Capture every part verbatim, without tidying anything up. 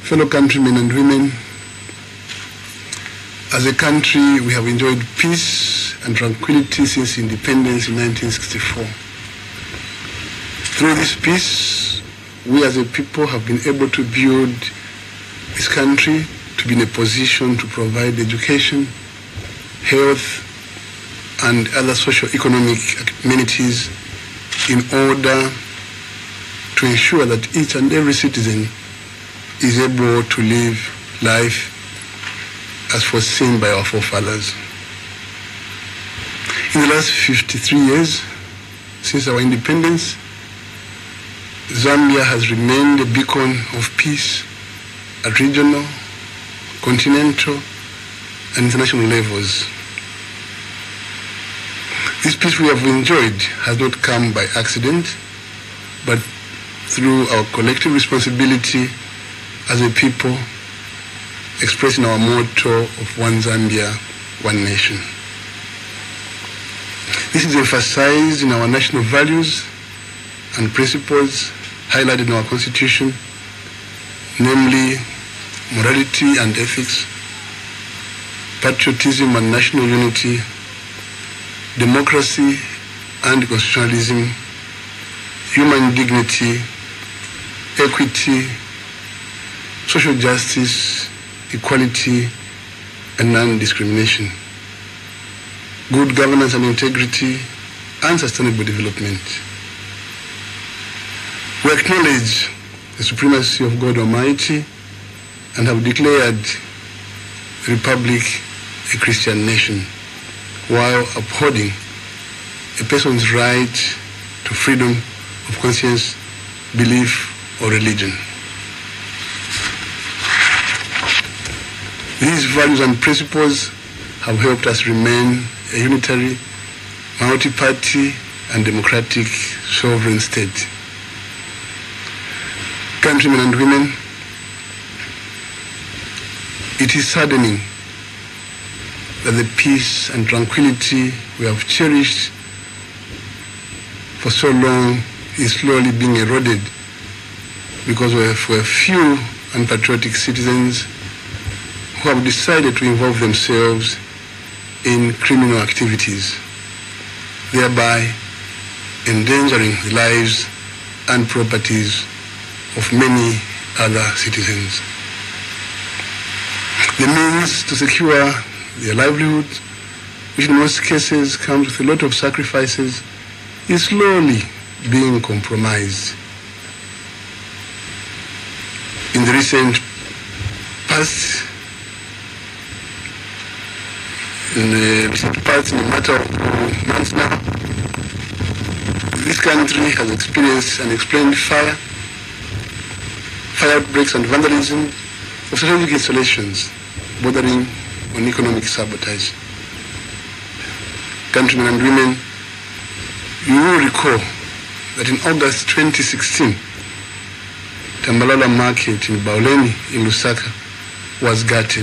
Fellow countrymen and women, as a country, we have enjoyed peace and tranquility since independence in nineteen sixty-four. Through this peace, we as a people have been able to build this country to be in a position to provide education, health, and other socio-economic amenities in order to ensure that each and every citizen is able to live life as foreseen by our forefathers. In the last fifty-three years, since our independence, Zambia has remained a beacon of peace at regional, continental, and international levels. This peace we have enjoyed has not come by accident, but through our collective responsibility as a people, expressing our motto of One Zambia, One Nation. This is emphasized in our national values and principles highlighted in our Constitution, namely morality and ethics, patriotism and national unity, democracy and constitutionalism, human dignity, equity, social justice, equality, and non-discrimination, good governance and integrity, and sustainable development. We acknowledge the supremacy of God Almighty and have declared the Republic a Christian nation, while upholding a person's right to freedom of conscience, belief, or religion. These values and principles have helped us remain a unitary, multi-party, and democratic sovereign state. Countrymen and women, it is saddening that the peace and tranquility we have cherished for so long is slowly being eroded because we have a few unpatriotic citizens who have decided to involve themselves in criminal activities, thereby endangering the lives and properties of many other citizens. The means to secure their livelihoods, which in most cases comes with a lot of sacrifices, is slowly being compromised. In the recent past, in the recent past, in a matter of months now, this country has experienced unexplained fire, fire outbreaks and vandalism of strategic installations bordering on economic sabotage. Countrymen and women, you will recall that in August twenty sixteen, Tambalala Market in Bauleni in Lusaka was gutted.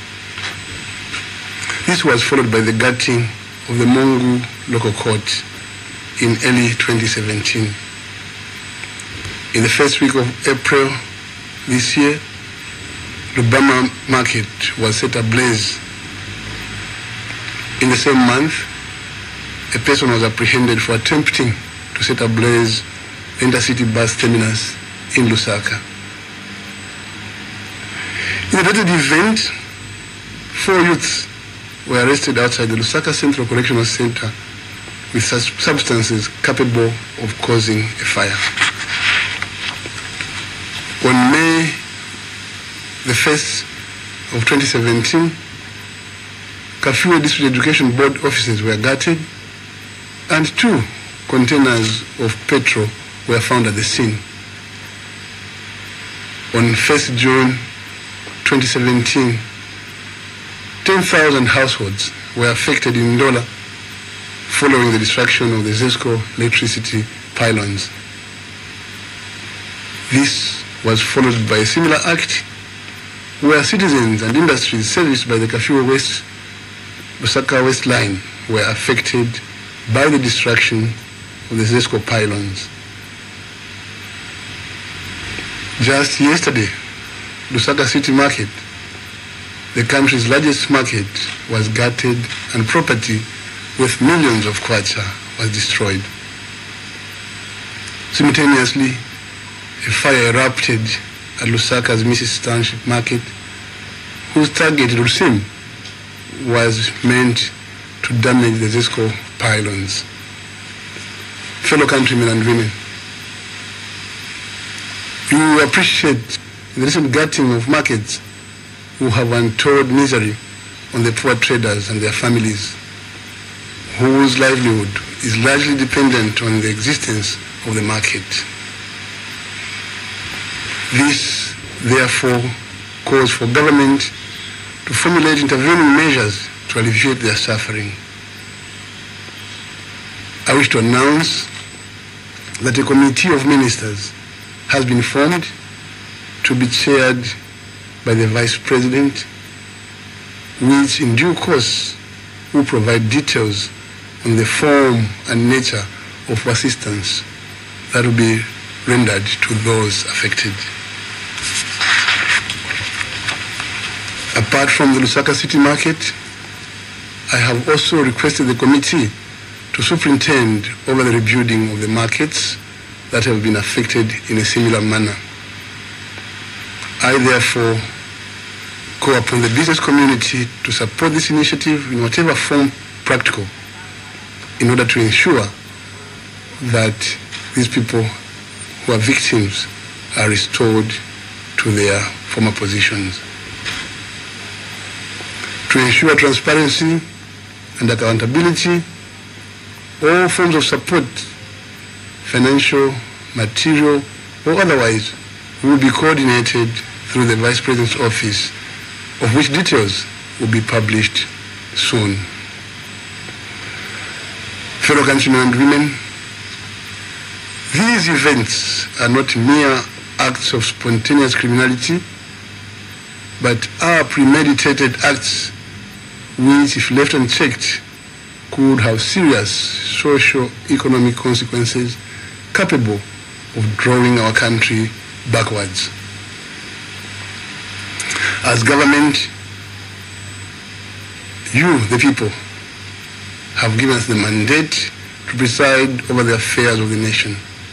This was followed by the gutting of the Mungu local court in early twenty seventeen. In the first week of April this year, Lubama Market was set ablaze. In the same month, a person was apprehended for attempting to set ablaze the intercity bus terminus in Lusaka. In the related event, four youths were arrested outside the Lusaka Central Correctional Center with substances capable of causing a fire. On May the first of twenty seventeen, Kafue District Education Board offices were gutted and two containers of petrol were found at the scene. On first of June twenty seventeen, ten thousand households were affected in Ndola following the destruction of the ZESCO electricity pylons. This was followed by a similar act where citizens and industries serviced by the Kafue West, Lusaka West Line were affected by the destruction of the ZESCO pylons. Just yesterday, Lusaka City Market, the country's largest market, was gutted and property worth millions of kwacha was destroyed. Simultaneously, a fire erupted at Lusaka's Missus Township Market, whose target, it would seem, was meant to damage the ZESCO pylons. Fellow countrymen and women, you appreciate the recent gutting of markets who have untold misery on the poor traders and their families, whose livelihood is largely dependent on the existence of the market. This, therefore, calls for government to formulate intervening measures to alleviate their suffering. I wish to announce that a committee of ministers has been formed to be chaired by the Vice President, which in due course will provide details on the form and nature of assistance that will be rendered to those affected. Apart from the Lusaka City Market, I have also requested the committee to superintend over the rebuilding of the markets that have been affected in a similar manner. I therefore call upon the business community to support this initiative in whatever form practical in order to ensure that these people who are victims are restored to their former positions. To ensure transparency and accountability, all forms of support, financial, material, or otherwise, will be coordinated through the Vice President's office, of which details will be published soon. Fellow countrymen and women, these events are not mere acts of spontaneous criminality, but are premeditated acts which, if left unchecked, could have serious socio-economic consequences capable of drawing our country backwards. As government, you, the people, have given us the mandate to preside over the affairs of the nation.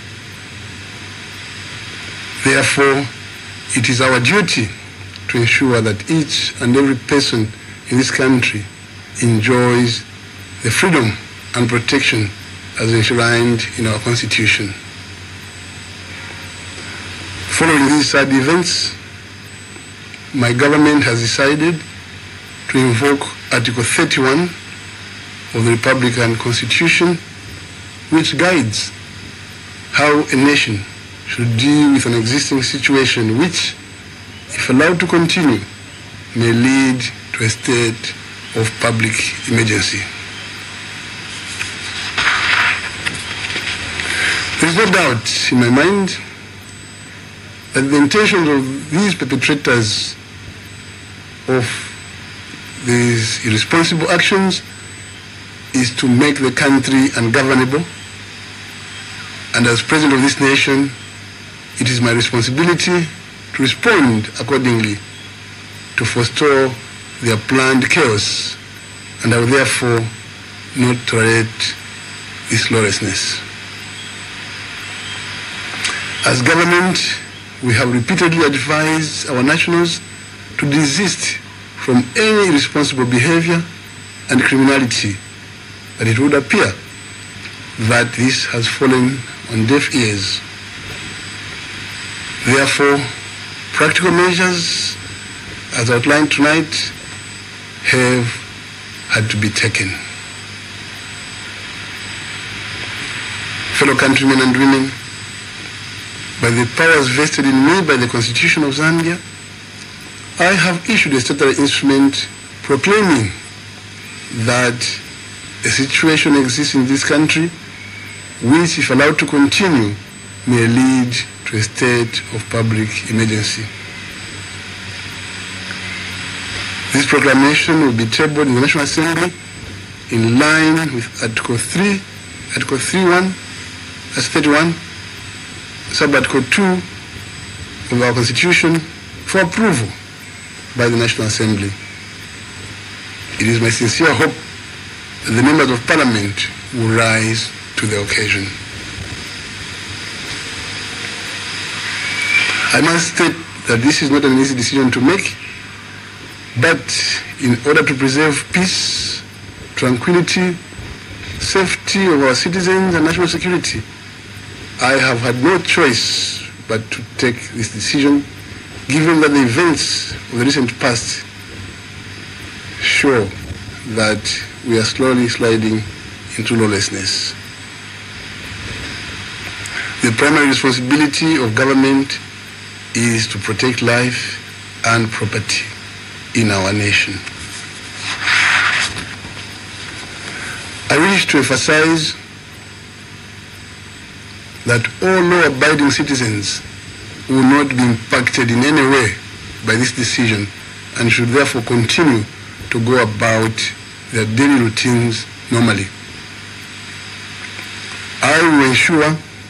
Therefore, it is our duty to ensure that each and every person in this country enjoys the freedom and protection as enshrined in our Constitution. Following these sad events, my government has decided to invoke Article thirty-one of the Republican Constitution, which guides how a nation should deal with an existing situation which, if allowed to continue, may lead to a state of public emergency. There is no doubt in my mind that the intentions of these perpetrators of these irresponsible actions is to make the country ungovernable, and as President of this nation, it is my responsibility to respond accordingly to forestall their planned chaos, and I will therefore not tolerate this lawlessness. As government, we have repeatedly advised our nationals to desist from any irresponsible behavior and criminality, but it would appear that this has fallen on deaf ears. Therefore, practical measures, as outlined tonight, have had to be taken. Fellow countrymen and women, by the powers vested in me by the Constitution of Zambia, I have issued a statutory instrument proclaiming that a situation exists in this country which, if allowed to continue, may lead to a state of public emergency. This proclamation will be tabled in the National Assembly in line with Article three, Article three point one, that's thirty-one, Sub-Article two of our Constitution, for approval by the National Assembly. It is my sincere hope that the members of Parliament will rise to the occasion. I must state that this is not an easy decision to make, but in order to preserve peace, tranquility, safety of our citizens and national security, I have had no choice but to take this decision, given that the events of the recent past show that we are slowly sliding into lawlessness. The primary responsibility of government is to protect life and property in our nation. I wish to emphasize that all law-abiding citizens will not be impacted in any way by this decision and should therefore continue to go about their daily routines normally. I will ensure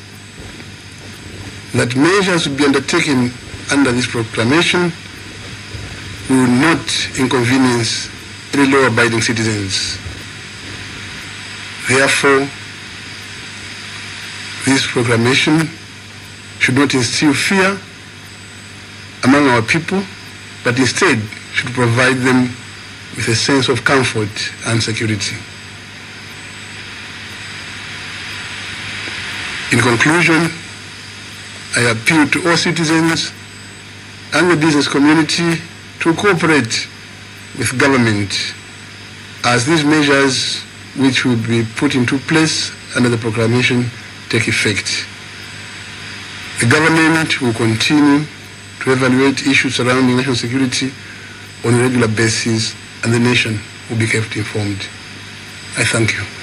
that measures will be undertaken under this proclamation will not inconvenience any law-abiding citizens. Therefore, this proclamation should not instill fear among our people, but instead should provide them with a sense of comfort and security. In conclusion, I appeal to all citizens and the business community to cooperate with government as these measures which will be put into place under the proclamation take effect. The government will continue to evaluate issues surrounding national security on a regular basis, and the nation will be kept informed. I thank you.